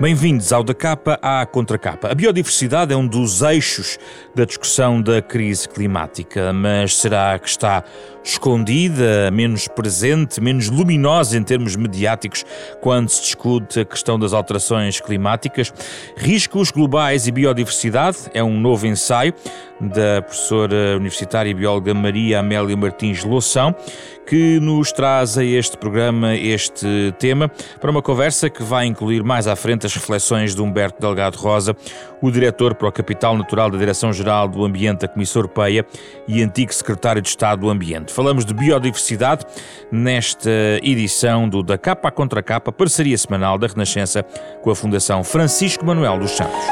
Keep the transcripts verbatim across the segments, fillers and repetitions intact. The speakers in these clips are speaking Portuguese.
Bem-vindos ao Da Capa à Contracapa. A biodiversidade é um dos eixos da discussão da crise climática, mas será que está escondida, menos presente, menos luminosa em termos mediáticos quando se discute a questão das alterações climáticas? Riscos globais e biodiversidade é um novo ensaio da professora universitária e bióloga Maria Amélia Martins Loução, que nos traz a este programa este tema para uma conversa que vai incluir mais à frente as reflexões de Humberto Delgado Rosa, o diretor para o Capital Natural da Direção-Geral do Ambiente da Comissão Europeia e antigo secretário de Estado do Ambiente. Falamos de biodiversidade nesta edição do Da Capa à Contracapa, parceria semanal da Renascença com a Fundação Francisco Manuel dos Santos.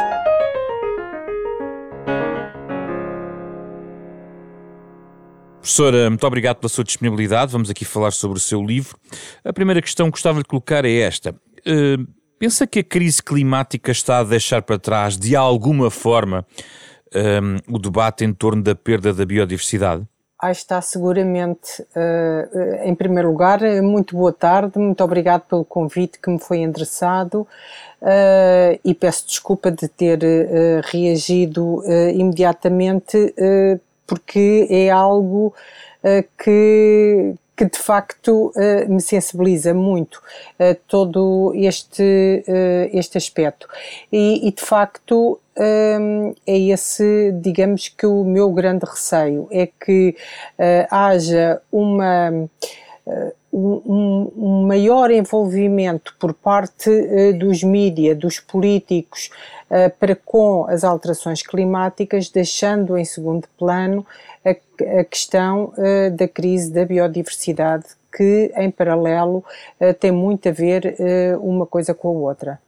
Professora, muito obrigado pela sua disponibilidade. Vamos aqui falar sobre o seu livro. A primeira questão que gostava de colocar é esta. Uh, pensa que a crise climática está a deixar para trás, de alguma forma, um, o debate em torno da perda da biodiversidade? Ah, está seguramente. Uh, em primeiro lugar, muito boa tarde. Muito obrigado pelo convite que me foi endereçado. Uh, e peço desculpa de ter uh, reagido uh, imediatamente uh, porque é algo uh, que, que de facto uh, me sensibiliza muito, uh, todo este, uh, este aspecto. E, e de facto um, é esse, digamos que o meu grande receio, é que uh, haja uma... Uh, Um, um maior envolvimento por parte uh, dos mídia, dos políticos, uh, para com as alterações climáticas, deixando em segundo plano a, a questão uh, da crise da biodiversidade, que em paralelo uh, tem muito a ver uh, uma coisa com a outra.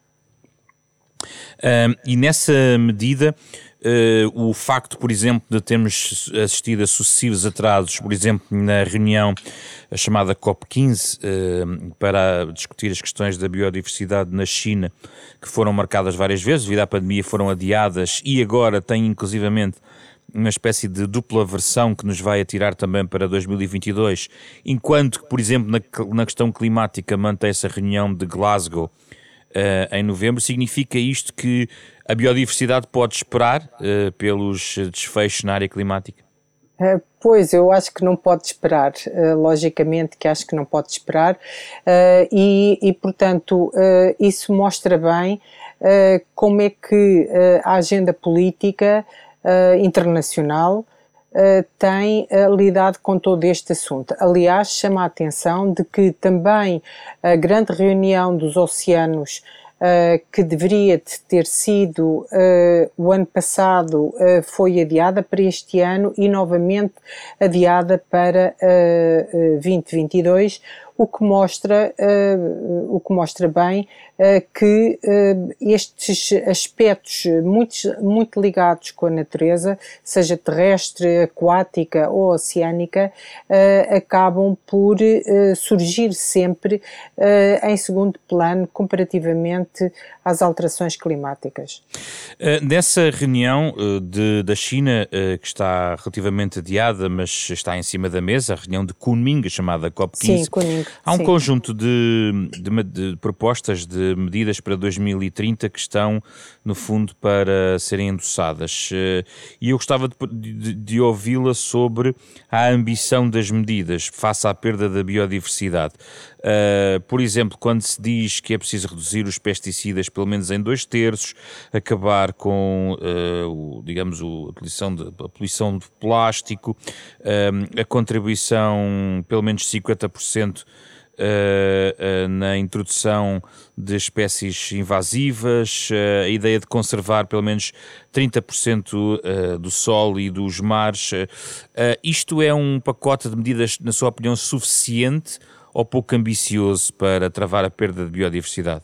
Um, e nessa medida, uh, o facto, por exemplo, de termos assistido a sucessivos atrasos, por exemplo, na reunião a chamada COP quinze, uh, para discutir as questões da biodiversidade na China, que foram marcadas várias vezes, devido à pandemia foram adiadas e agora têm inclusivamente uma espécie de dupla versão que nos vai atirar também para dois mil e vinte e dois, enquanto que, por exemplo, na, na questão climática mantém-se a reunião de Glasgow Uh, em novembro. Significa isto que a biodiversidade pode esperar uh, pelos desfechos na área climática? Uh, pois, eu acho que não pode esperar, uh, logicamente que acho que não pode esperar, uh, e, e portanto uh, isso mostra bem uh, como é que uh, a agenda política uh, internacional Uh, tem uh, lidado com todo este assunto. Aliás, chama a atenção de que também a grande reunião dos oceanos, uh, que deveria ter sido uh, o ano passado, uh, foi adiada para este ano e novamente adiada para uh, uh, vinte e vinte e dois, o que mostra, uh, o que mostra bem uh, que uh, estes aspectos muito, muito ligados com a natureza, seja terrestre, aquática ou oceânica, uh, acabam por uh, surgir sempre uh, em segundo plano comparativamente às alterações climáticas. Uh, nessa reunião uh, de, da China, uh, que está relativamente adiada, mas está em cima da mesa, a reunião de Kunming, chamada COP quinze, Sim, Kunming. Há um Sim. conjunto de, de, de propostas, de medidas para dois mil e trinta que estão, no fundo, para serem endossadas. E eu gostava de, de, de ouvi-la sobre a ambição das medidas face à perda da biodiversidade. Uh, por exemplo, quando se diz que é preciso reduzir os pesticidas pelo menos em dois terços, acabar com, uh, o, digamos, o, a, poluição de, a poluição de plástico, uh, a contribuição pelo menos cinquenta por cento Uh, uh, na introdução de espécies invasivas, uh, a ideia de conservar pelo menos trinta por cento uh, do solo e dos mares. Uh, uh, isto é um pacote de medidas, na sua opinião, suficiente ou pouco ambicioso para travar a perda de biodiversidade?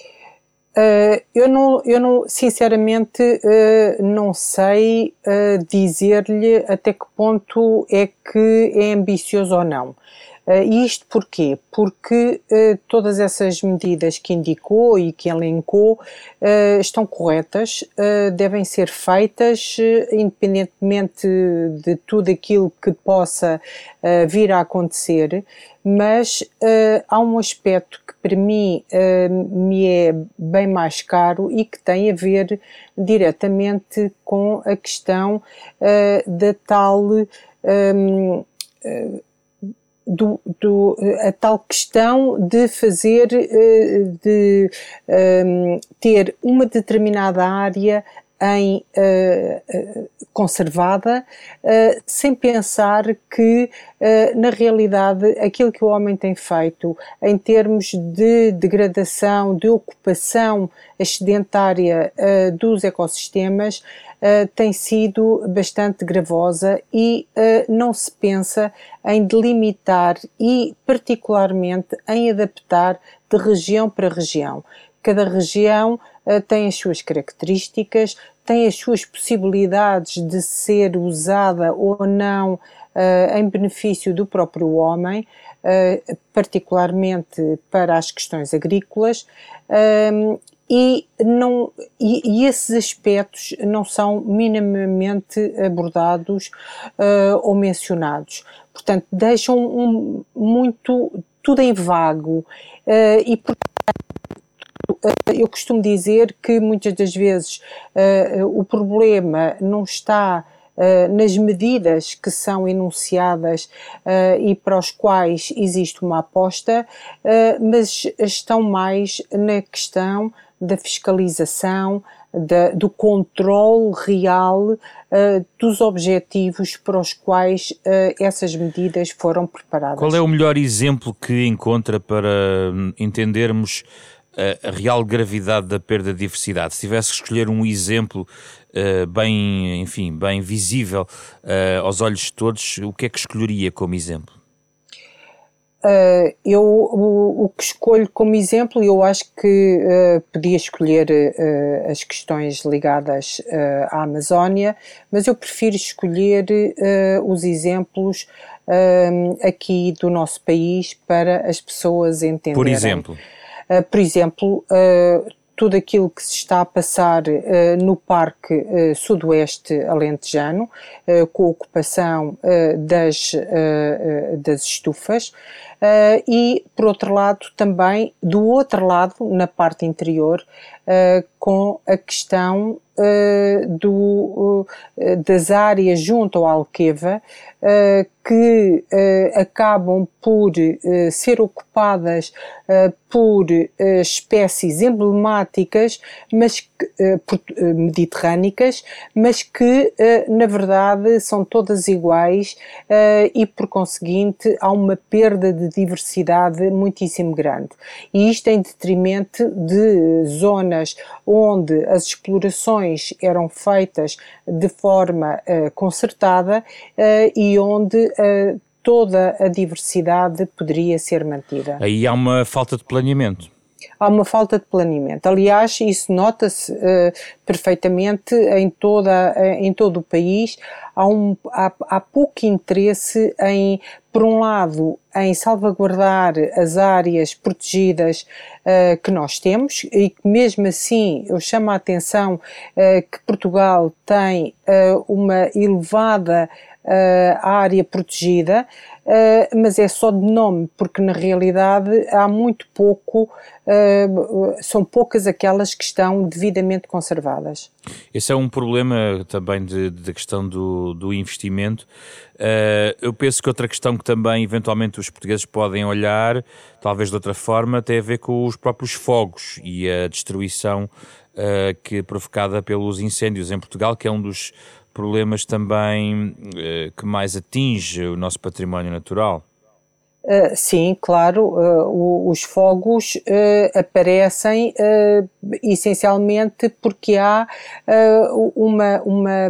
Uh, eu, não, eu não, sinceramente, uh, não sei uh, dizer-lhe até que ponto é que é ambicioso ou não. Uh, E isto porquê? Porque todas essas medidas que indicou e que elencou estão corretas, devem ser feitas independentemente de tudo aquilo que possa vir a acontecer, mas há um aspecto que para mim me é bem mais caro e que tem a ver diretamente com a questão uh, da tal um, uh, do, do, a tal questão de fazer uh, de um, ter uma determinada área em uh, conservada, uh, sem pensar que, uh, na realidade, aquilo que o homem tem feito em termos de degradação, de ocupação excedentária uh, dos ecossistemas, uh, tem sido bastante gravosa e uh, não se pensa em delimitar e, particularmente, em adaptar de região para região. Cada região uh, tem as suas características, tem as suas possibilidades de ser usada ou não uh, em benefício do próprio homem, uh, particularmente para as questões agrícolas, um, e, não, e, e esses aspectos não são minimamente abordados uh, ou mencionados. Portanto, deixam um, muito, tudo em vago uh, e, portanto, eu costumo dizer que muitas das vezes uh, o problema não está uh, nas medidas que são enunciadas uh, e para os quais existe uma aposta, uh, mas estão mais na questão da fiscalização, da, do controle real uh, dos objetivos para os quais uh, essas medidas foram preparadas. Qual é o melhor exemplo que encontra para entendermos a real gravidade da perda de diversidade? Se tivesse que escolher um exemplo uh, bem, enfim, bem visível uh, aos olhos de todos, o que é que escolheria como exemplo? Uh, eu, o, o que escolho como exemplo, eu acho que uh, podia escolher uh, as questões ligadas uh, à Amazónia, mas eu prefiro escolher uh, os exemplos uh, aqui do nosso país para as pessoas entenderem. Por exemplo? Uh, por exemplo, uh, tudo aquilo que se está a passar uh, no Parque uh, Sudoeste Alentejano, uh, com a ocupação uh, das, uh, uh, das estufas, uh, e, por outro lado, também, do outro lado, na parte interior, uh, com a questão uh, do, uh, das áreas junto ao Alqueva, uh, que uh, acabam por uh, ser ocupadas uh, por uh, espécies emblemáticas, mas que, uh, por, uh, mediterrânicas, mas que uh, na verdade são todas iguais uh, e por conseguinte há uma perda de diversidade muitíssimo grande. E isto em detrimento de zonas onde as explorações eram feitas de forma uh, concertada uh, e onde uh, toda a diversidade poderia ser mantida. Aí há uma falta de planeamento. Há uma falta de planeamento. Aliás, isso nota-se uh, perfeitamente em, toda, uh, em todo o país. Há, um, há, há pouco interesse em, por um lado, em salvaguardar as áreas protegidas uh, que nós temos e que mesmo assim eu chamo a atenção uh, que Portugal tem uh, uma elevada Uh, área protegida, uh, mas é só de nome, porque na realidade há muito pouco, uh, são poucas aquelas que estão devidamente conservadas. Esse é um problema também da questão do, do investimento. Uh, eu penso que outra questão que também eventualmente os portugueses podem olhar, talvez de outra forma, tem a ver com os próprios fogos e a destruição uh, que é provocada pelos incêndios em Portugal, que é um dos problemas também uh, que mais atinge o nosso património natural. Uh, sim, claro, uh, o, os fogos uh, aparecem uh, essencialmente porque há uh, uma, uma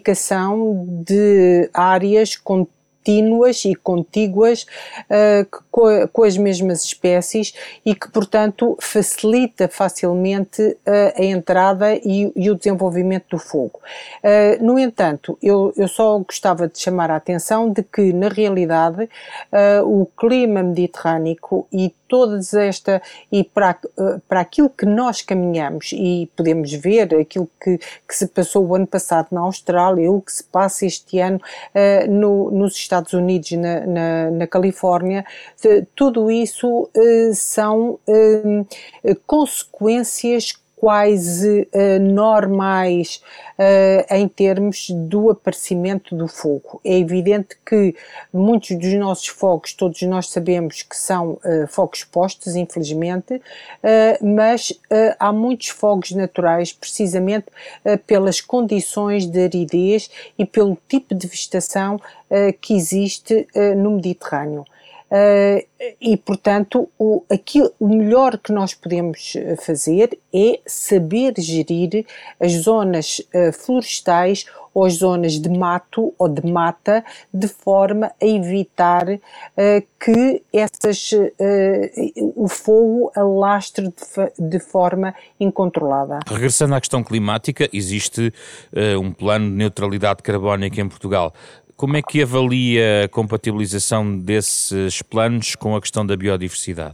massificação de áreas contínuas e contíguas uh, com, com as mesmas espécies e que, portanto, facilita facilmente uh, a entrada e, e o desenvolvimento do fogo. Uh, no entanto, eu, eu só gostava de chamar a atenção de que, na realidade, uh, o clima mediterrâneo e todas esta, e para, para aquilo que nós caminhamos, e podemos ver aquilo que, que se passou o ano passado na Austrália, o que se passa este ano uh, no, nos Estados Unidos, na, na, na Califórnia, tudo isso uh, são uh, consequências quase uh, normais uh, em termos do aparecimento do fogo. É evidente que muitos dos nossos fogos, todos nós sabemos que são uh, fogos postos, infelizmente, uh, mas uh, há muitos fogos naturais precisamente uh, pelas condições de aridez e pelo tipo de vegetação uh, que existe uh, no Mediterrâneo. Uh, e, portanto, o, aquilo, o melhor que nós podemos fazer é saber gerir as zonas uh, florestais ou as zonas de mato ou de mata, de forma a evitar uh, que essas, uh, o fogo alastre de, de forma incontrolada. Regressando à questão climática, existe uh, um plano de neutralidade carbónica em Portugal. Como é que avalia a compatibilização desses planos com a questão da biodiversidade?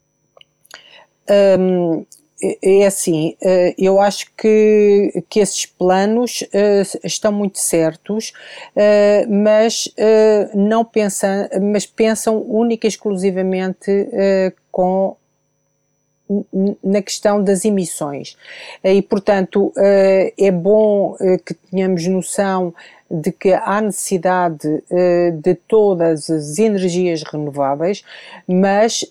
Um, é assim, eu acho que, que esses planos uh, estão muito certos, uh, mas, uh, não pensam, mas pensam única e exclusivamente uh, com na questão das emissões. E, portanto, é bom que tenhamos noção de que há necessidade de todas as energias renováveis, mas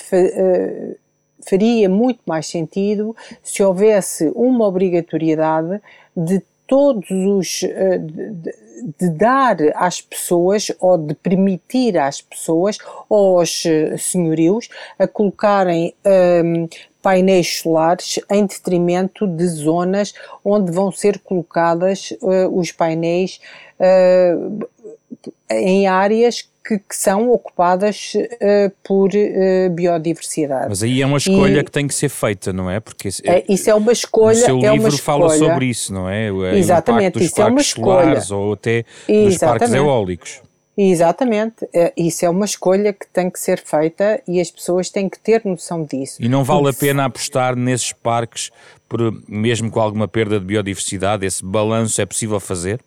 faria muito mais sentido se houvesse uma obrigatoriedade de todos os... de, de dar às pessoas ou de permitir às pessoas ou aos senhorios a colocarem um, painéis solares em detrimento de zonas onde vão ser colocadas uh, os painéis uh, em áreas que, que são ocupadas uh, por uh, biodiversidade. Mas aí é uma escolha e, que tem que ser feita, não é? Porque é, isso é uma escolha. O seu é livro uma fala escolha, sobre isso, não é? O, exatamente, o impacto dos isso parques é uma solares escolha. Ou até exatamente. dos parques eólicos. Exatamente, isso é uma escolha que tem que ser feita e as pessoas têm que ter noção disso. E não vale a pena apostar nesses parques, por, mesmo com alguma perda de biodiversidade? Esse balanço é possível fazer?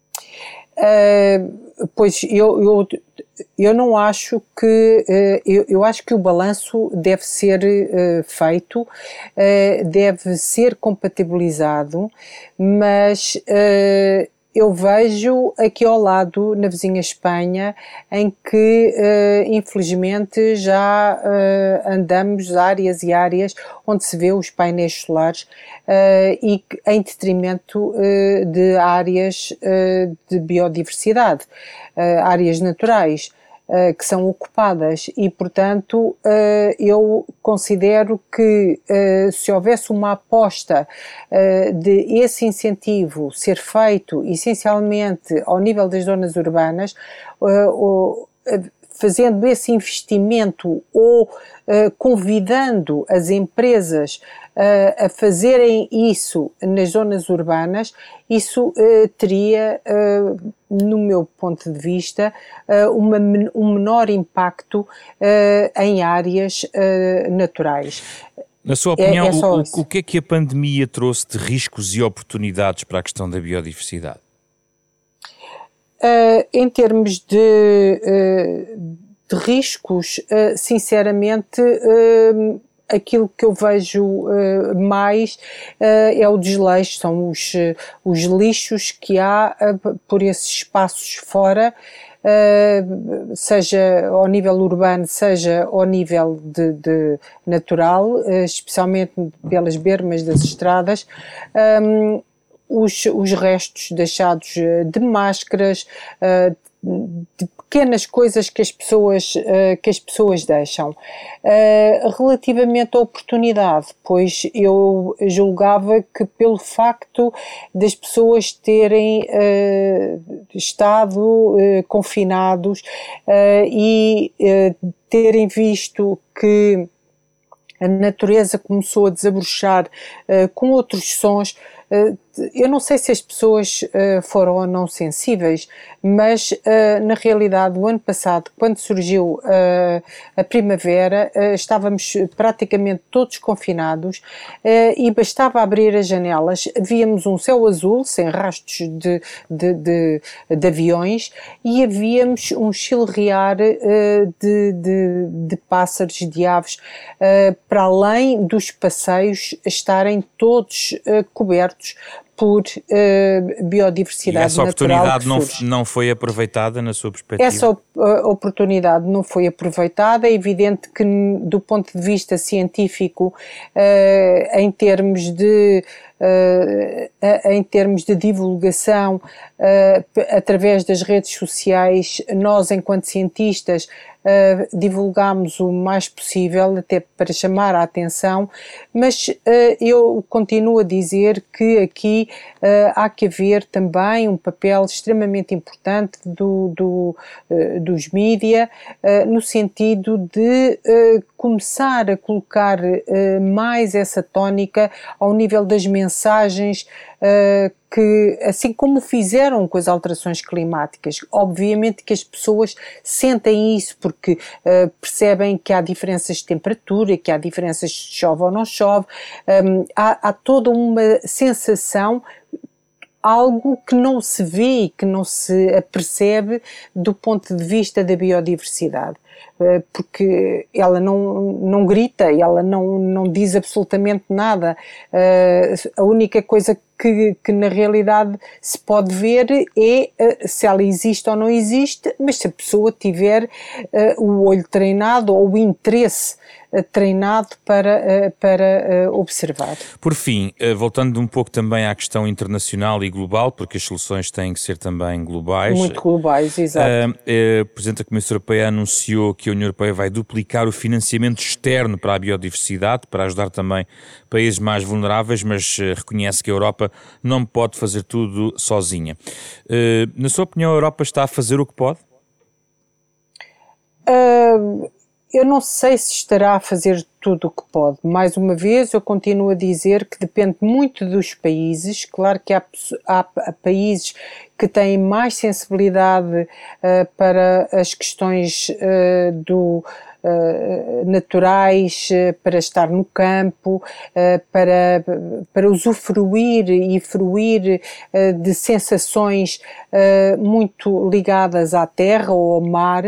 Uh, pois eu, eu, eu não acho que, uh, eu, eu acho que o balanço deve ser uh, feito, uh, deve ser compatibilizado, mas uh, eu vejo aqui ao lado, na vizinha Espanha, em que uh, infelizmente já uh, andamos áreas e áreas onde se vê os painéis solares uh, e em detrimento uh, de áreas uh, de biodiversidade, uh, áreas naturais. Uh, que são ocupadas e, portanto, uh, eu considero que uh, se houvesse uma aposta uh, de esse incentivo ser feito essencialmente ao nível das zonas urbanas, uh, uh, fazendo esse investimento ou uh, convidando as empresas uh, a fazerem isso nas zonas urbanas, isso uh, teria, uh, no meu ponto de vista, uh, uma, um menor impacto uh, em áreas uh, naturais. Na sua opinião, é, é o, o que é que a pandemia trouxe de riscos e oportunidades para a questão da biodiversidade? Uh, em termos de, uh, de riscos, uh, sinceramente, uh, aquilo que eu vejo uh, mais uh, é o desleixo, são os, uh, os lixos que há uh, por esses espaços fora, uh, seja ao nível urbano, seja ao nível de, de natural, uh, especialmente pelas bermas das estradas. Um, Os, os restos deixados de máscaras, de pequenas coisas que as pessoas, uh, que as pessoas deixam. Uh, relativamente à oportunidade, pois eu julgava que pelo facto das pessoas terem uh, estado uh, confinados uh, e uh, terem visto que a natureza começou a desabrochar uh, com outros sons. Uh, eu não sei se as pessoas uh, foram ou não sensíveis, mas uh, na realidade o ano passado, quando surgiu uh, a primavera, uh, estávamos praticamente todos confinados uh, e bastava abrir as janelas, víamos um céu azul sem rastros de, de, de, de aviões e havíamos um chilrear uh, de, de, de pássaros, de aves, uh, para além dos passeios estarem todos uh, cobertos por uh, biodiversidade natural. E essa oportunidade não, não foi aproveitada na sua perspectiva? Essa op oportunidade não foi aproveitada. É evidente que do ponto de vista científico, uh, em termos de Uh, em termos de divulgação uh, através das redes sociais, nós enquanto cientistas uh, divulgamos o mais possível até para chamar a atenção, mas uh, eu continuo a dizer que aqui uh, há que haver também um papel extremamente importante do, do, uh, dos mídia uh, no sentido de uh, começar a colocar uh, mais essa tónica ao nível das mensagens uh, que, assim como fizeram com as alterações climáticas, obviamente que as pessoas sentem isso porque uh, percebem que há diferenças de temperatura, que há diferenças se chove ou não chove, um, há, há toda uma sensação, algo que não se vê e que não se apercebe do ponto de vista da biodiversidade, porque ela não, não grita, ela não, não diz absolutamente nada. A única coisa que, que na realidade se pode ver é se ela existe ou não existe, mas se a pessoa tiver uh, o olho treinado ou o interesse uh, treinado para, uh, para uh, observar. Por fim, uh, voltando um pouco também à questão internacional e global, porque as soluções têm que ser também globais. Muito globais, exato. Uh, uh, o Presidente da Comissão Europeia anunciou que a União Europeia vai duplicar o financiamento externo para a biodiversidade, para ajudar também países mais vulneráveis, mas uh, reconhece que a Europa não pode fazer tudo sozinha. Uh, na sua opinião, a Europa está a fazer o que pode? Uh, eu não sei se estará a fazer tudo o que pode. Mais uma vez, eu continuo a dizer que depende muito dos países. Claro que há, há, há países que têm mais sensibilidade uh, para as questões uh, do Uh, naturais, uh, para estar no campo, uh, para, para usufruir e fruir uh, de sensações uh, muito ligadas à terra ou ao mar,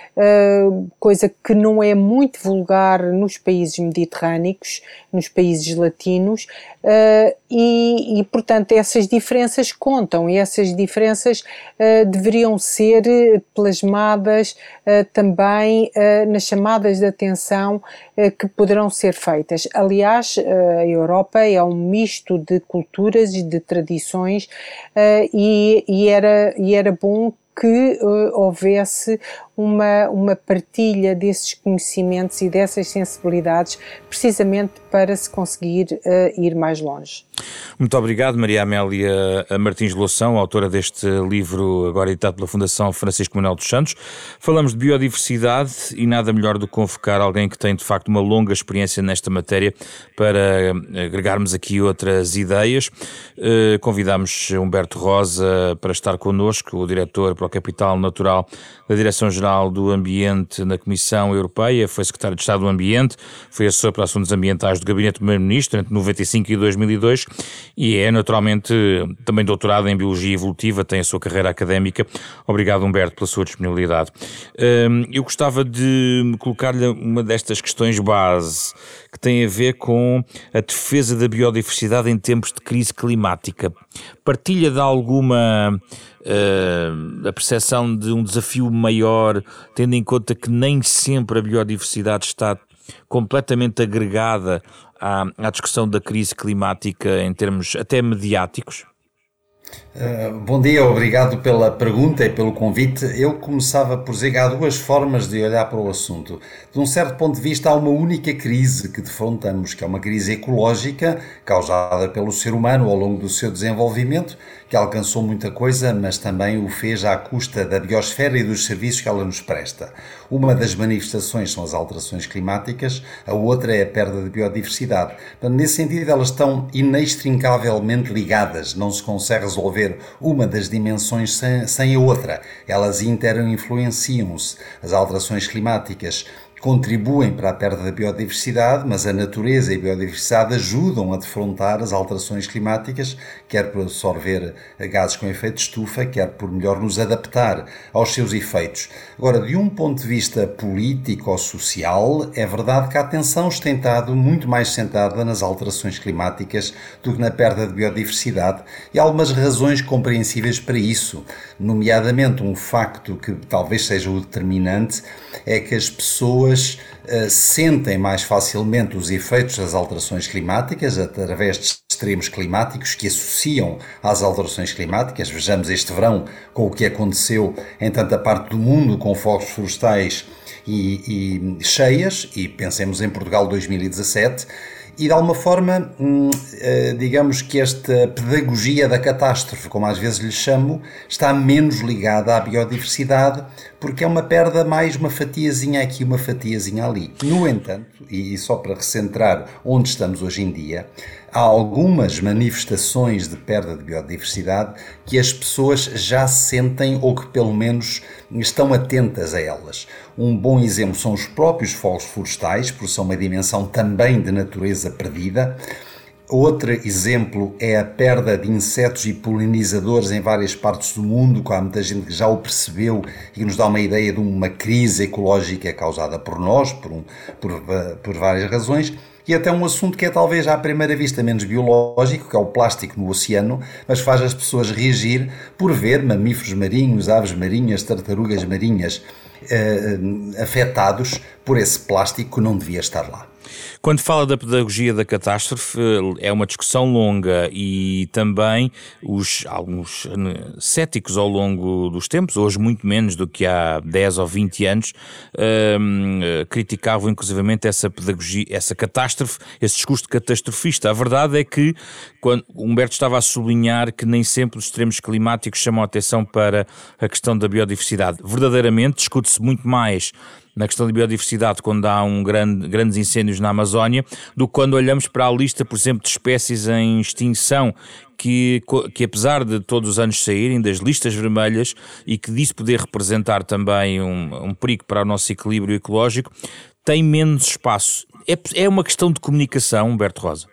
uh, coisa que não é muito vulgar nos países mediterrâneos, nos países latinos, uh, e, e portanto essas diferenças contam e essas diferenças uh, deveriam ser plasmadas uh, também uh, nas chamadas chamadas de atenção eh, que poderão ser feitas. Aliás, eh, a Europa é um misto de culturas e de tradições eh, e, e, era, e era bom que uh, houvesse uma, uma partilha desses conhecimentos e dessas sensibilidades, precisamente para se conseguir uh, ir mais longe. Muito obrigado, Maria Amélia Martins Loução, autora deste livro, agora editado pela Fundação Francisco Manuel dos Santos. Falamos de biodiversidade e nada melhor do que convocar alguém que tem, de facto, uma longa experiência nesta matéria para agregarmos aqui outras ideias. Uh, convidamos Humberto Rosa para estar connosco, o diretor para o Capital Natural da Direção-Geral do Ambiente na Comissão Europeia, foi secretário de Estado do Ambiente, foi assessor para assuntos ambientais do Gabinete do Primeiro-Ministro entre noventa e cinco e dois mil e dois e é naturalmente também doutorado em Biologia Evolutiva, tem a sua carreira académica. Obrigado, Humberto, pela sua disponibilidade. Eu gostava de colocar-lhe uma destas questões base que tem a ver com a defesa da biodiversidade em tempos de crise climática. Partilha de alguma uh, a percepção de um desafio maior, tendo em conta que nem sempre a biodiversidade está completamente agregada à, à discussão da crise climática em termos até mediáticos? Uh, bom dia, obrigado pela pergunta e pelo convite. Eu começava por dizer que há duas formas de olhar para o assunto. De um certo ponto de vista, há uma única crise que defrontamos, que é uma crise ecológica causada pelo ser humano ao longo do seu desenvolvimento, que alcançou muita coisa, mas também o fez à custa da biosfera e dos serviços que ela nos presta. Uma das manifestações são as alterações climáticas, a outra é a perda de biodiversidade. Nesse sentido, elas estão inextricavelmente ligadas, não se consegue resolver uma das dimensões sem, sem a outra. Elas interinfluenciam-se. As alterações climáticas contribuem para a perda da biodiversidade, mas a natureza e a biodiversidade ajudam a defrontar as alterações climáticas, quer por absorver gases com efeito de estufa, quer por melhor nos adaptar aos seus efeitos. Agora, de um ponto de vista político ou social, é verdade que a atenção tem estado muito mais centrada nas alterações climáticas do que na perda de biodiversidade, e há algumas razões compreensíveis para isso, nomeadamente um facto que talvez seja o determinante, é que as pessoas Uh, sentem mais facilmente os efeitos das alterações climáticas através de extremos climáticos que associam às alterações climáticas. Vejamos este verão com o que aconteceu em tanta parte do mundo com fogos florestais e, e cheias, e pensemos em Portugal dois mil e dezassete. E de alguma forma, digamos que esta pedagogia da catástrofe, como às vezes lhe chamo, está menos ligada à biodiversidade, porque é uma perda mais uma fatiazinha aqui, uma fatiazinha ali. No entanto, e só para recentrar onde estamos hoje em dia, há algumas manifestações de perda de biodiversidade que as pessoas já sentem ou que pelo menos estão atentas a elas. Um bom exemplo são os próprios fogos florestais, porque são uma dimensão também de natureza perdida. Outro exemplo é a perda de insetos e polinizadores em várias partes do mundo, que há muita gente que já o percebeu e que nos dá uma ideia de uma crise ecológica causada por nós, por, um, por, por várias razões. E até um assunto que é talvez à primeira vista menos biológico, que é o plástico no oceano, mas faz as pessoas reagir por ver mamíferos marinhos, aves marinhas, tartarugas marinhas eh, afetados por esse plástico que não devia estar lá. Quando fala da pedagogia da catástrofe, é uma discussão longa e também os, alguns céticos ao longo dos tempos, hoje muito menos do que há dez ou vinte anos, hum, criticavam inclusivamente essa pedagogia, essa catástrofe, esse discurso catastrofista. A verdade é que, quando Humberto estava a sublinhar que nem sempre os extremos climáticos chamam a atenção para a questão da biodiversidade. Verdadeiramente, discute-se muito mais na questão da biodiversidade quando há um grande, grandes incêndios na Amazónia, do que quando olhamos para a lista, por exemplo, de espécies em extinção, que, que apesar de todos os anos saírem das listas vermelhas e que disso poder representar também um, um perigo para o nosso equilíbrio ecológico, tem menos espaço. É, é uma questão de comunicação, Humberto Rosa?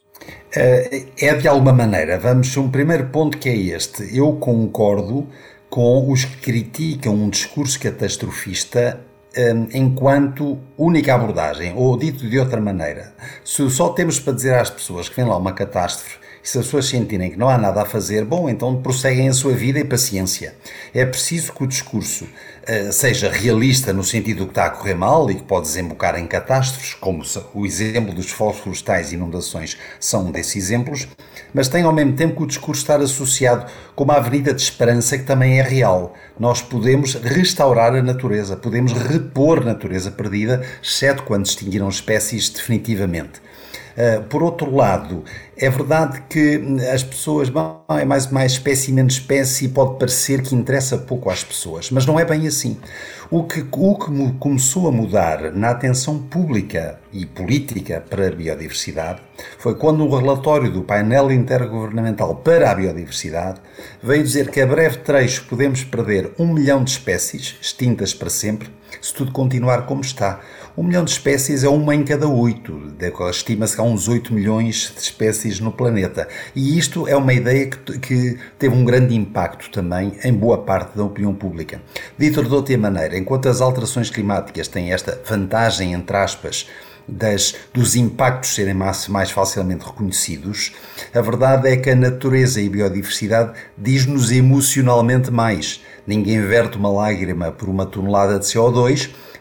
É de alguma maneira. Vamos, um primeiro ponto que é este. Eu concordo com os que criticam um discurso catastrofista enquanto única abordagem, ou dito de outra maneira, se só temos para dizer às pessoas que vem lá uma catástrofe e se as pessoas sentirem que não há nada a fazer, bom, então prosseguem a sua vida e paciência. É preciso que o discurso uh, seja realista no sentido que está a correr mal e que pode desembocar em catástrofes, como o exemplo dos fogos florestais e inundações são um desses exemplos, mas tem ao mesmo tempo que o discurso estar associado com uma avenida de esperança que também é real. Nós podemos restaurar a natureza, podemos repor natureza perdida, exceto quando extinguiram espécies definitivamente. Uh, por outro lado, é verdade que as pessoas, bom, é mais, mais espécie, menos espécie, e pode parecer que interessa pouco às pessoas, mas não é bem assim. O que, o que começou a mudar na atenção pública e política para a biodiversidade foi quando um relatório do painel intergovernamental para a biodiversidade veio dizer que a breve trecho podemos perder um milhão de espécies extintas para sempre se tudo continuar como está. Um milhão de espécies é uma em cada oito. Estima-se que há uns oito milhões de espécies no planeta. E isto é uma ideia que, que teve um grande impacto também em boa parte da opinião pública. Dito de outra maneira, enquanto as alterações climáticas têm esta vantagem, entre aspas, Das, dos impactos serem mais, mais facilmente reconhecidos, a verdade é que a natureza e a biodiversidade diz-nos emocionalmente mais. Ninguém verte uma lágrima por uma tonelada de C O dois,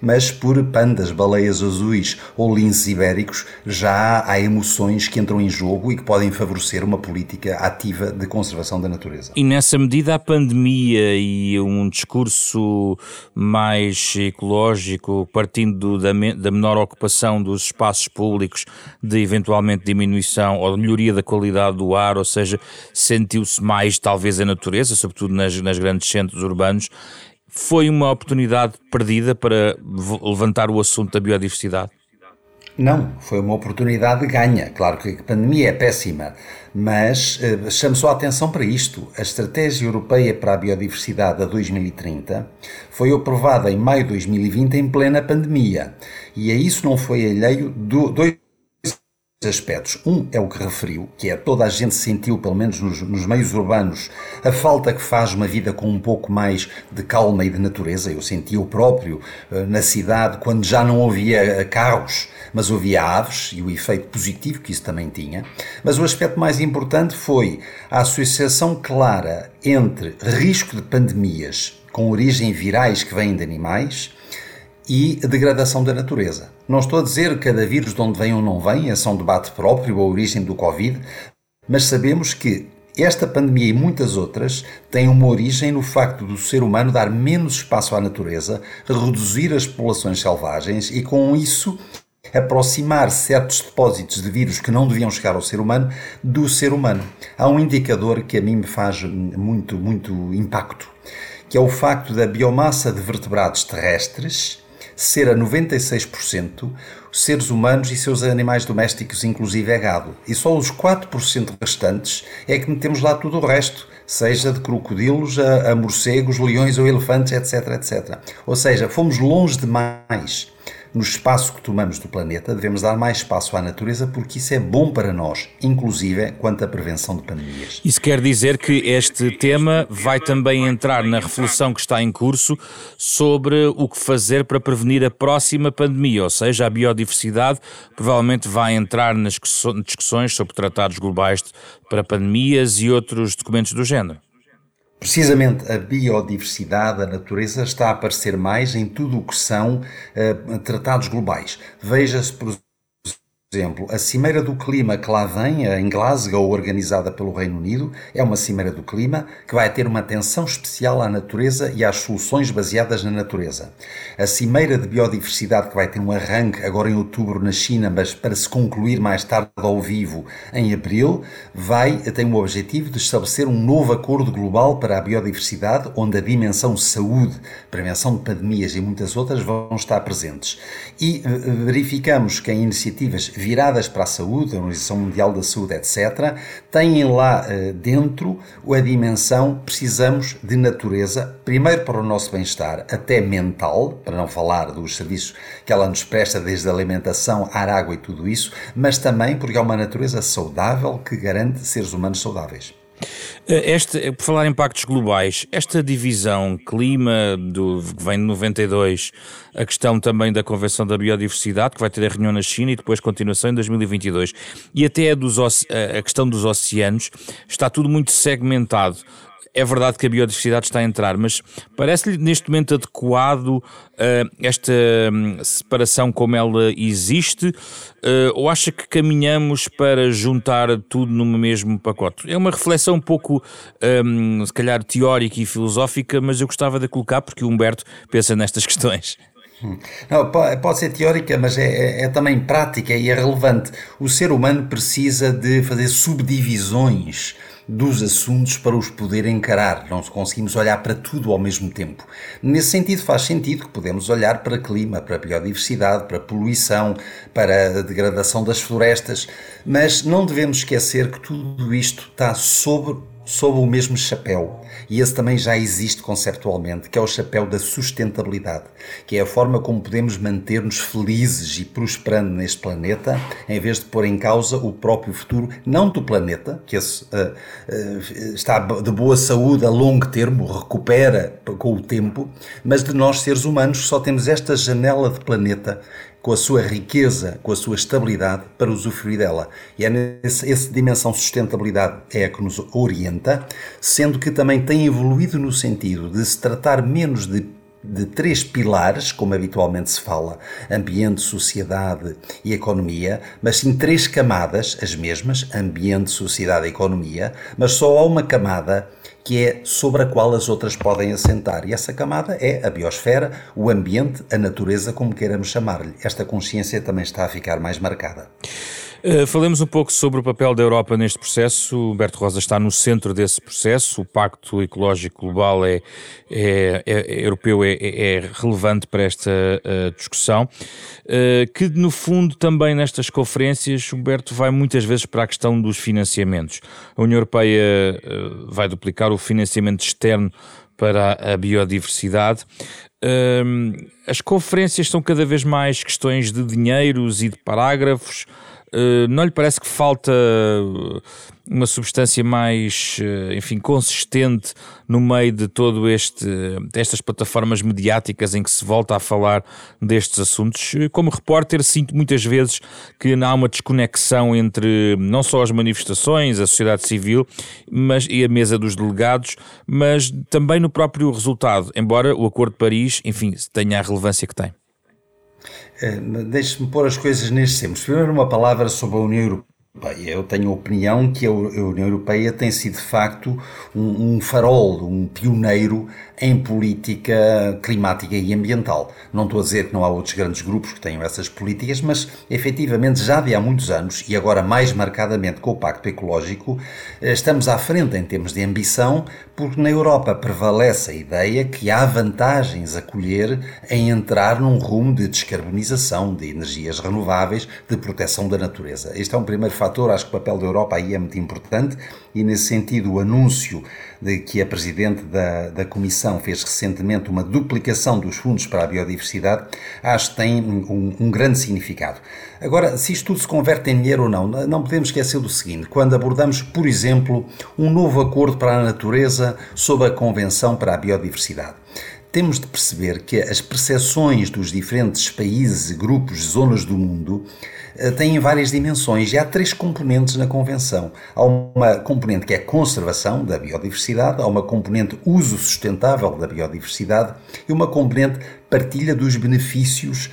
mas por pandas, baleias azuis ou linces ibéricos já há emoções que entram em jogo e que podem favorecer uma política ativa de conservação da natureza. E nessa medida a pandemia e um discurso mais ecológico, partindo da, me, da menor ocupação dos espaços públicos, de eventualmente diminuição ou de melhoria da qualidade do ar, ou seja, sentiu-se mais talvez a natureza, sobretudo nas, nas grandes centros urbanos, foi uma oportunidade perdida para levantar o assunto da biodiversidade? Não, foi uma oportunidade ganha. Claro que a pandemia é péssima, mas eh, chamo só a atenção para isto. A Estratégia Europeia para a Biodiversidade a dois mil e trinta foi aprovada em maio de dois mil e vinte em plena pandemia. E a isso não foi alheio do, dois aspectos. Um é o que referiu, que é toda a gente sentiu, pelo menos nos, nos meios urbanos, a falta que faz uma vida com um pouco mais de calma e de natureza. Eu senti o próprio uh, na cidade, quando já não havia carros, mas havia aves, e o efeito positivo que isso também tinha. Mas o aspecto mais importante foi a associação clara entre risco de pandemias com origem virais que vêm de animais e a degradação da natureza. Não estou a dizer que cada vírus de onde vem ou não vem, esse é um debate próprio, a origem do Covid, mas sabemos que esta pandemia e muitas outras têm uma origem no facto do ser humano dar menos espaço à natureza, reduzir as populações selvagens e com isso aproximar certos depósitos de vírus que não deviam chegar ao ser humano do ser humano. Há um indicador que a mim me faz muito, muito impacto, que é o facto da biomassa de vertebrados terrestres ser a noventa e seis por cento seres humanos e seus animais domésticos, inclusive é gado. E só os quatro por cento restantes é que metemos lá tudo o resto, seja de crocodilos a, a morcegos, leões ou elefantes, etc, etcétera. Ou seja, fomos longe demais. No espaço que tomamos do planeta, devemos dar mais espaço à natureza porque isso é bom para nós, inclusive quanto à prevenção de pandemias. Isso quer dizer que este tema vai também entrar na reflexão que está em curso sobre o que fazer para prevenir a próxima pandemia, ou seja, a biodiversidade provavelmente vai entrar nas discussões sobre tratados globais para pandemias e outros documentos do género. Precisamente a biodiversidade, a natureza, está a aparecer mais em tudo o que são uh, tratados globais. Veja-se, por exemplo, a Cimeira do Clima que lá vem, em Glasgow, organizada pelo Reino Unido, é uma Cimeira do Clima que vai ter uma atenção especial à natureza e às soluções baseadas na natureza. A Cimeira de Biodiversidade que vai ter um arranque agora em outubro na China, mas para se concluir mais tarde ao vivo em abril, vai, tem o objetivo de estabelecer um novo acordo global para a biodiversidade, onde a dimensão saúde, prevenção de pandemias e muitas outras vão estar presentes. E verificamos que em iniciativas viradas para a saúde, a Organização Mundial da Saúde, etcétera, têm lá uh, dentro a dimensão precisamos de natureza, primeiro para o nosso bem-estar, até mental, para não falar dos serviços que ela nos presta, desde a alimentação, ar, água e tudo isso, mas também porque é uma natureza saudável que garante seres humanos saudáveis. Este, por falar em impactos globais, esta divisão clima do, que vem de noventa e dois, a questão também da Convenção da Biodiversidade, que vai ter a reunião na China e depois continuação em dois mil e vinte e dois, e até a, dos, a questão dos oceanos, está tudo muito segmentado. É verdade que a biodiversidade está a entrar, mas parece-lhe neste momento adequado uh, esta um, separação como ela existe, uh, ou acha que caminhamos para juntar tudo num mesmo pacote? É uma reflexão um pouco, um, se calhar, teórica e filosófica, mas eu gostava de colocar porque o Humberto pensa nestas questões. Não, pode ser teórica, mas é, é, é também prática e é relevante. O ser humano precisa de fazer subdivisões dos assuntos para os poder encarar. Não conseguimos olhar para tudo ao mesmo tempo. Nesse sentido, faz sentido que podemos olhar para clima, para biodiversidade, para poluição, para a degradação das florestas, mas não devemos esquecer que tudo isto está sobre sob o mesmo chapéu, e esse também já existe conceptualmente, que é o chapéu da sustentabilidade, que é a forma como podemos manter-nos felizes e prosperando neste planeta, em vez de pôr em causa o próprio futuro, não do planeta, que esse, uh, uh, está de boa saúde a longo termo, recupera com o tempo, mas de nós seres humanos que só temos esta janela de planeta com a sua riqueza, com a sua estabilidade, para usufruir dela. E é nessa essa dimensão sustentabilidade é a que nos orienta, sendo que também tem evoluído no sentido de se tratar menos de de três pilares, como habitualmente se fala, ambiente, sociedade e economia, mas sim três camadas, as mesmas, ambiente, sociedade e economia, mas só há uma camada que é sobre a qual as outras podem assentar. E essa camada é a biosfera, o ambiente, a natureza, como queiramos chamar-lhe. Esta consciência também está a ficar mais marcada. Uh, falemos um pouco sobre o papel da Europa neste processo. O Humberto Rosa está no centro desse processo. O Pacto Ecológico Global é, é, é, é europeu é, é relevante para esta uh, discussão, uh, que no fundo também nestas conferências, Humberto, vai muitas vezes para a questão dos financiamentos. A União Europeia uh, vai duplicar o financiamento externo para a biodiversidade. Uh, as conferências são cada vez mais questões de dinheiros e de parágrafos. Uh, não lhe parece que falta uma substância mais, uh, enfim, consistente no meio de todo este, destas plataformas mediáticas em que se volta a falar destes assuntos? Como repórter, sinto muitas vezes que há uma desconexão entre não só as manifestações, a sociedade civil mas, e a mesa dos delegados, mas também no próprio resultado, embora o Acordo de Paris, enfim, tenha a relevância que tem. Deixe-me pôr as coisas nestes termos. Primeiro, uma palavra sobre a União Europeia. Eu tenho a opinião que a União Europeia tem sido de facto um, um farol, um pioneiro em política climática e ambiental. Não estou a dizer que não há outros grandes grupos que tenham essas políticas, mas efetivamente já de há muitos anos, e agora mais marcadamente com o Pacto Ecológico, estamos à frente em termos de ambição, porque na Europa prevalece a ideia que há vantagens a colher em entrar num rumo de descarbonização, de energias renováveis, de proteção da natureza. Este é um primeiro fator, acho que o papel da Europa aí é muito importante, e nesse sentido o anúncio de que a Presidente da, da Comissão fez recentemente uma duplicação dos fundos para a biodiversidade, acho que tem um, um grande significado. Agora, se isto tudo se converte em dinheiro ou não, não podemos esquecer do seguinte: quando abordamos, por exemplo, um novo acordo para a natureza sob a Convenção para a Biodiversidade, temos de perceber que as percepções dos diferentes países, grupos, zonas do mundo têm várias dimensões e há três componentes na Convenção. Há uma componente que é conservação da biodiversidade, há uma componente uso sustentável da biodiversidade e uma componente partilha dos benefícios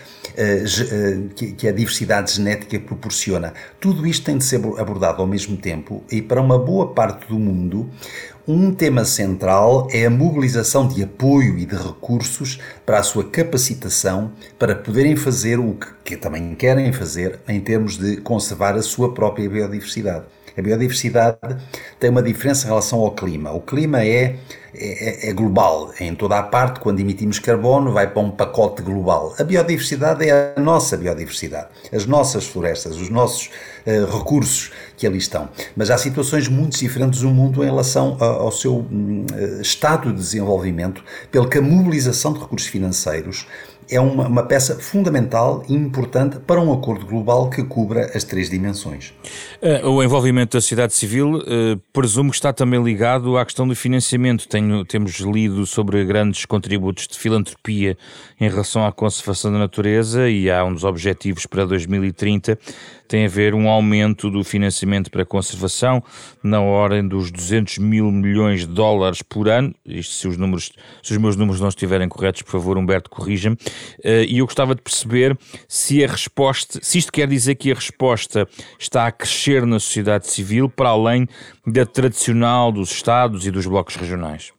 uh, que, que a diversidade genética proporciona. Tudo isto tem de ser abordado ao mesmo tempo e para uma boa parte do mundo um tema central é a mobilização de apoio e de recursos para a sua capacitação para poderem fazer o que, que também querem fazer em termos de conservar a sua própria biodiversidade. A biodiversidade tem uma diferença em relação ao clima. O clima é, é, é global, é em toda a parte. Quando emitimos carbono vai para um pacote global. A biodiversidade é a nossa biodiversidade, as nossas florestas, os nossos uh, recursos que ali estão. Mas há situações muito diferentes no mundo em relação ao, ao seu uh, estado de desenvolvimento, pelo que a mobilização de recursos financeiros é uma, uma peça fundamental e importante para um acordo global que cubra as três dimensões. O envolvimento da sociedade civil uh, presumo que está também ligado à questão do financiamento. Tenho, temos lido sobre grandes contributos de filantropia em relação à conservação da natureza e há um dos objetivos para dois mil e trinta tem a ver um aumento do financiamento para a conservação na ordem dos duzentos mil milhões de dólares por ano. Isto, se os números, se os meus números não estiverem corretos, por favor, Humberto, corrija-me. Uh, e eu gostava de perceber se a resposta, se isto quer dizer que a resposta está a crescer na sociedade civil para além da tradicional dos Estados e dos blocos regionais.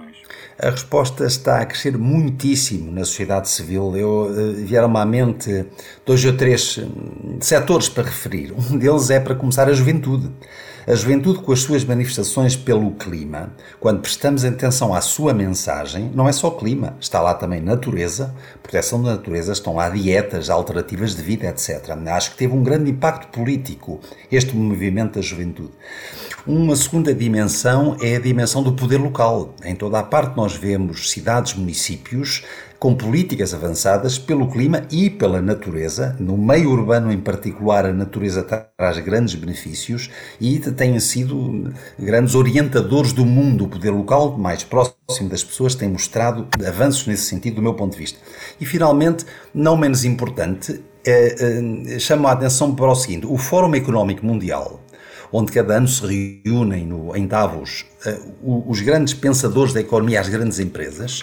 A resposta está a crescer muitíssimo na sociedade civil. Eu vieram-me à mente dois ou três setores para referir. Um deles é, para começar, a juventude. A juventude, com as suas manifestações pelo clima, quando prestamos atenção à sua mensagem, não é só clima, está lá também natureza, proteção da natureza, estão lá dietas, alternativas de vida, etcétera. Acho que teve um grande impacto político este movimento da juventude. Uma segunda dimensão é a dimensão do poder local. Em toda a parte nós vemos cidades, municípios com políticas avançadas pelo clima e pela natureza. No meio urbano em particular, a natureza traz grandes benefícios e têm sido grandes orientadores do mundo. O poder local, mais próximo das pessoas, tem mostrado avanços nesse sentido do meu ponto de vista. E finalmente, não menos importante, é, é, chamo a atenção para o seguinte: o Fórum Económico Mundial, onde cada ano se reúnem no, em Davos uh, os grandes pensadores da economia, as grandes empresas,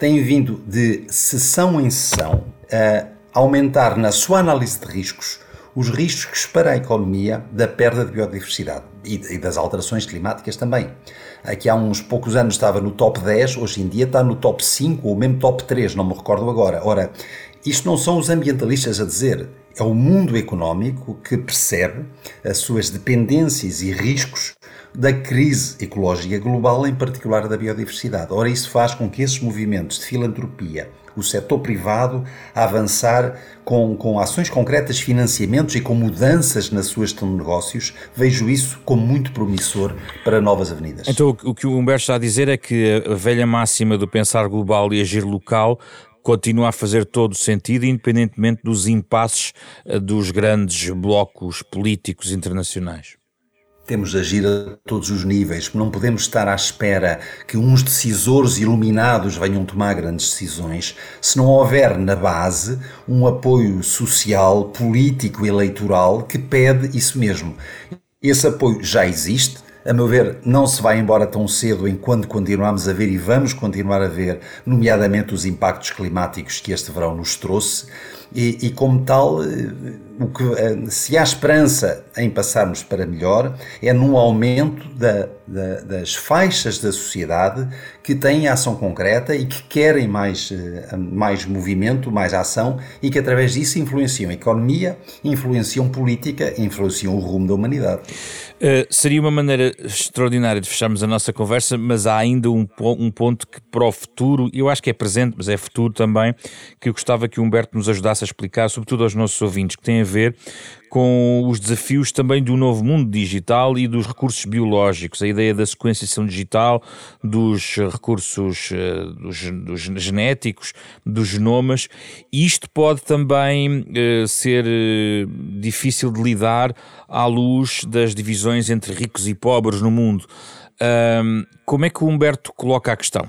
tem vindo de sessão em sessão a aumentar na sua análise de riscos os riscos para a economia da perda de biodiversidade e das alterações climáticas também. Aqui há uns poucos anos estava no top dez, hoje em dia está no top cinco ou mesmo top três, não me recordo agora. Ora, isto não são os ambientalistas a dizer, é o mundo económico que percebe as suas dependências e riscos da crise ecológica global, em particular da biodiversidade. Ora, isso faz com que esses movimentos de filantropia, o setor privado a avançar com, com ações concretas, financiamentos e com mudanças nas suas negócios, vejo isso como muito promissor para novas avenidas. Então o que o Humberto está a dizer é que a velha máxima do pensar global e agir local continua a fazer todo o sentido, independentemente dos impasses dos grandes blocos políticos internacionais. Temos de agir a todos os níveis, não podemos estar à espera que uns decisores iluminados venham tomar grandes decisões se não houver na base um apoio social, político e eleitoral que pede isso mesmo. Esse apoio já existe, a meu ver, não se vai embora tão cedo enquanto continuamos a ver e vamos continuar a ver, nomeadamente os impactos climáticos que este verão nos trouxe. E, e como tal, o que, se há esperança em passarmos para melhor, é num aumento da, da, das faixas da sociedade que têm ação concreta e que querem mais, mais movimento, mais ação e que através disso influenciam a economia, influenciam política, influenciam o rumo da humanidade. Uh, seria uma maneira extraordinária de fecharmos a nossa conversa, mas há ainda um, um ponto que para o futuro, eu acho que é presente, mas é futuro também, que eu gostava que o Humberto nos ajudasse a explicar, sobretudo aos nossos ouvintes, que tem a ver com os desafios também do novo mundo digital e dos recursos biológicos, a ideia da sequenciação digital, dos recursos uh, dos, dos genéticos, dos genomas. E isto pode também uh, ser uh, difícil de lidar à luz das divisões entre ricos e pobres no mundo. Um, como é que o Humberto coloca a questão?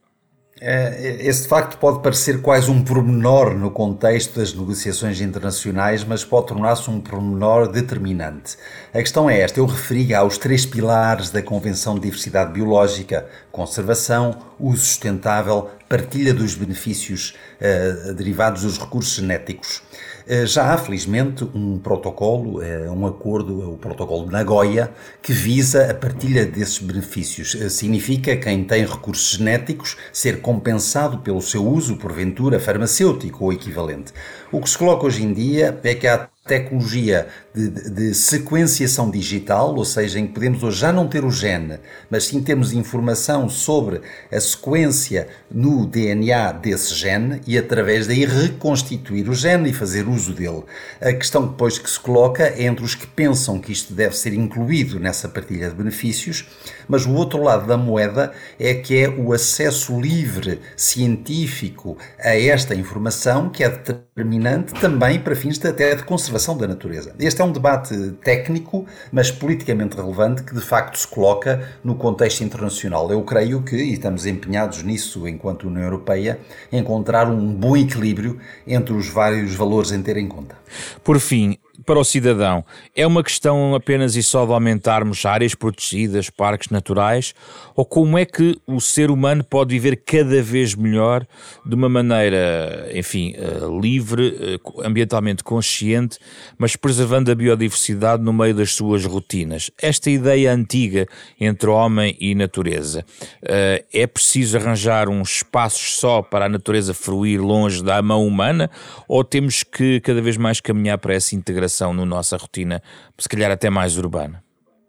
Esse facto pode parecer quase um pormenor no contexto das negociações internacionais, mas pode tornar-se um pormenor determinante. A questão é esta: eu referi aos três pilares da Convenção de Diversidade Biológica: conservação, uso sustentável, partilha dos benefícios uh, derivados dos recursos genéticos. Uh, já há, felizmente, um protocolo, uh, um acordo, o protocolo de Nagoya, que visa a partilha desses benefícios. Uh, significa que quem tem recursos genéticos ser compensado pelo seu uso, porventura, farmacêutico ou equivalente. O que se coloca hoje em dia é que há tecnologia de, de, de sequenciação digital, ou seja, em que podemos hoje já não ter o gene, mas sim termos informação sobre a sequência no D N A desse gene e através daí reconstituir o gene e fazer uso dele. A questão depois que se coloca é entre os que pensam que isto deve ser incluído nessa partilha de benefícios, mas o outro lado da moeda é que é o acesso livre, científico a esta informação, que é determinante também para fins de, até de conservação da natureza. Este é um debate técnico, mas politicamente relevante, que de facto se coloca no contexto internacional. Eu creio que, e estamos empenhados nisso enquanto União Europeia, encontrar um bom equilíbrio entre os vários valores em ter em conta. Por fim, para o cidadão, é uma questão apenas e só de aumentarmos áreas protegidas, parques naturais, ou como é que o ser humano pode viver cada vez melhor de uma maneira, enfim, livre, ambientalmente consciente, mas preservando a biodiversidade no meio das suas rotinas? Esta ideia antiga entre homem e natureza, é preciso arranjar uns espaços só para a natureza fruir longe da mão humana, ou temos que cada vez mais caminhar para essa integração na nossa rotina, se calhar até mais urbana?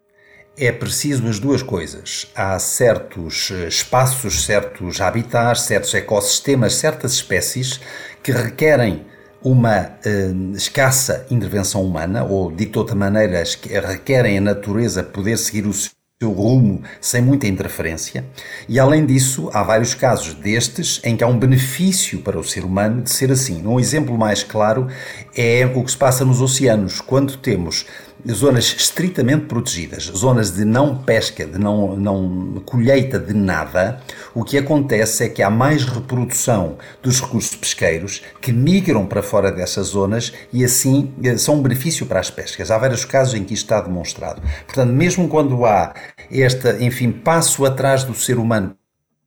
É preciso as duas coisas. Há certos espaços, certos habitats, certos ecossistemas, certas espécies que requerem uma uh, escassa intervenção humana, ou dito de outra maneira, requerem a natureza poder seguir o seu rumo sem muita interferência, e além disso há vários casos destes em que há um benefício para o ser humano de ser assim. Um exemplo mais claro é o que se passa nos oceanos, quando temos zonas estritamente protegidas, zonas de não pesca, de não, não colheita de nada. O que acontece é que há mais reprodução dos recursos pesqueiros que migram para fora dessas zonas e assim são um benefício para as pescas. Há vários casos em que isto está demonstrado. Portanto, mesmo quando há este, enfim, passo atrás do ser humano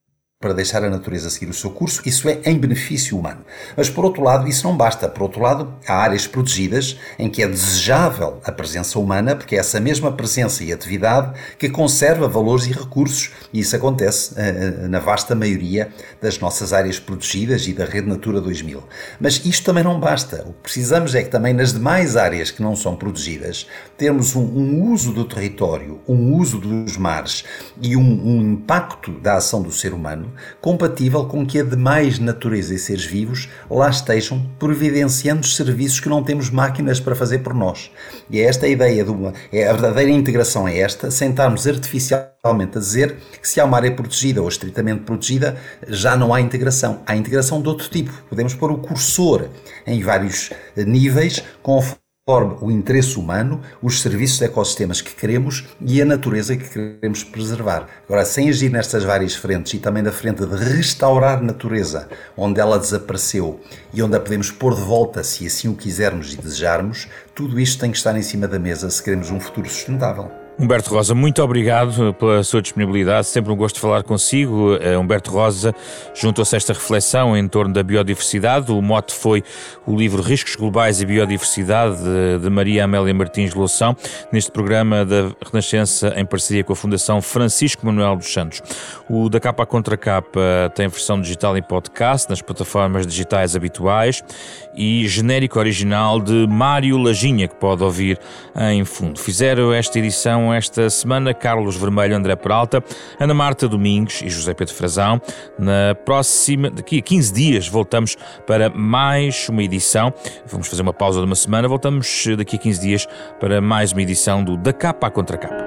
para deixar a natureza seguir o seu curso, isso é em benefício humano. Mas, por outro lado, isso não basta. Por outro lado, há áreas protegidas em que é desejável a presença humana, porque é essa mesma presença e atividade que conserva valores e recursos, e isso acontece uh, na vasta maioria das nossas áreas protegidas e da Rede Natura dois mil. Mas isto também não basta. O que precisamos é que também nas demais áreas que não são protegidas, termos um, um uso do território, um uso dos mares e um, um impacto da ação do ser humano compatível com que a demais natureza e seres vivos lá estejam providenciando serviços que não temos máquinas para fazer por nós. E é esta a ideia, de uma, é a verdadeira integração é esta, sem estarmos artificialmente a dizer que se há uma área protegida ou estritamente protegida, já não há integração. Há integração de outro tipo. Podemos pôr o cursor em vários níveis, conforme o interesse humano, os serviços de ecossistemas que queremos e a natureza que queremos preservar. Agora, sem agir nestas várias frentes e também na frente de restaurar natureza onde ela desapareceu e onde a podemos pôr de volta se assim o quisermos e desejarmos, tudo isto tem que estar em cima da mesa se queremos um futuro sustentável. Humberto Rosa, muito obrigado pela sua disponibilidade, sempre um gosto de falar consigo. Uh, Humberto Rosa juntou-se a esta reflexão em torno da biodiversidade. O mote foi o livro Riscos Globais e Biodiversidade, de, de Maria Amélia Martins de Loução, neste programa da Renascença em parceria com a Fundação Francisco Manuel dos Santos. O Da Capa à Contra Capa tem versão digital em podcast, nas plataformas digitais habituais, e genérico original de Mário Lajinha, que pode ouvir em fundo. Fizeram esta edição esta semana Carlos Vermelho, André Peralta, Ana Marta Domingues e José Pedro Frazão. Na próxima, daqui a quinze dias, voltamos para mais uma edição. Vamos fazer uma pausa de uma semana, voltamos daqui a quinze dias para mais uma edição do Da Capa à Contra Capa.